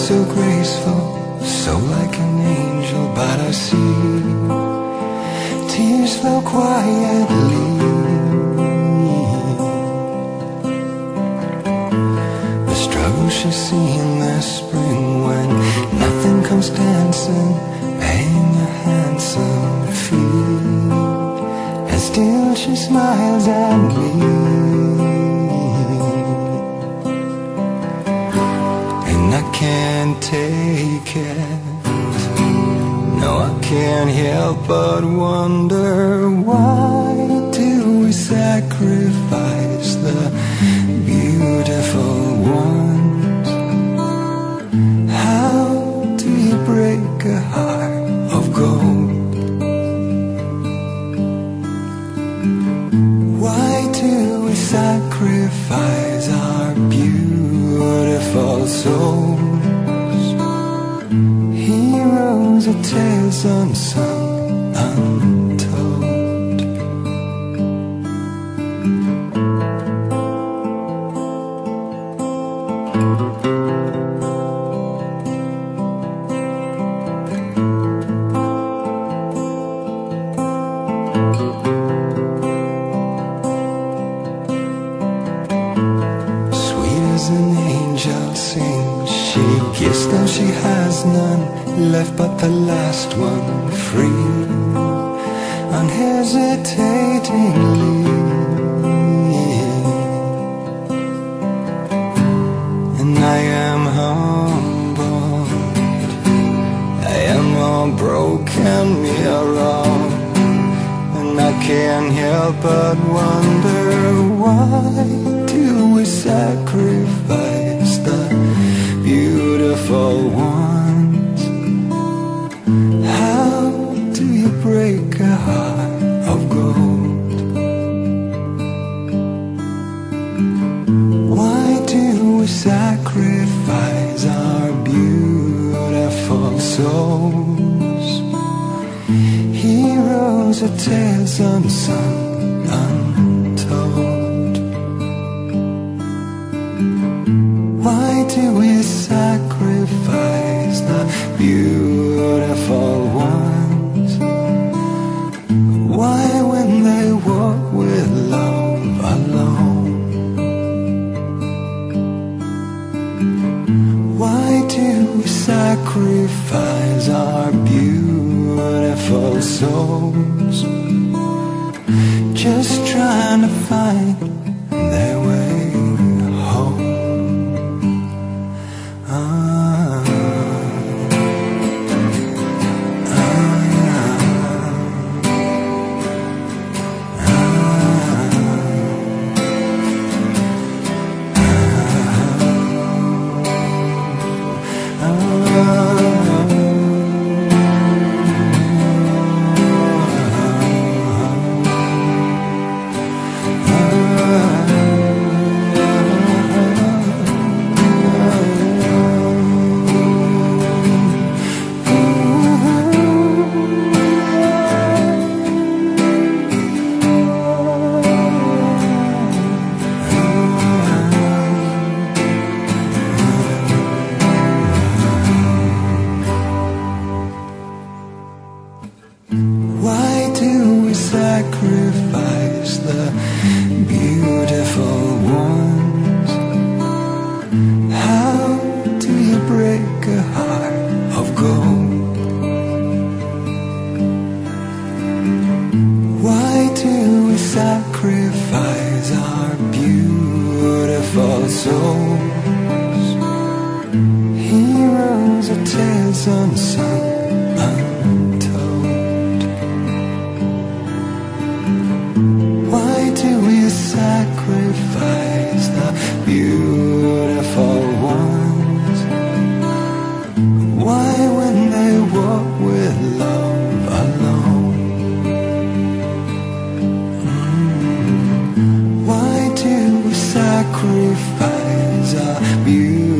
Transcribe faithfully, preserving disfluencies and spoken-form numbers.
so graceful, so like an angel, but I see tears flow quietly. The struggle she's seen this spring, when nothing comes dancing, paying a handsome fee, and still she smiles at me. I can't take it, no, I can't help but wonder, why do we sacrifice the beautiful ones? How do you break a heart of gold? Why do we sacrifice our beautiful souls? Heroes of tales unsung, untold. Sweet as an angel sings, she gives though she has none left but the last one, free, unhesitatingly. And I am humbled, I am all broken mirror, and I can't help but wonder, why do we sacrifice the beautiful ones? How do you break a heart of gold? Why do we sacrifice our beautiful souls? Heroes of tales unsung, untold. Why do we sacrifice the beautiful ones? Why, when they walk with love alone? Why do we sacrifice our beautiful souls, just trying to find their way home? Sacrifice the beautiful ones. How do you break a heart of gold? Why do we sacrifice our beautiful souls? Heroes of tales unsung, sacrifice the beautiful ones? Why, when they walk with love alone? Mm. Why do we sacrifice our beautiful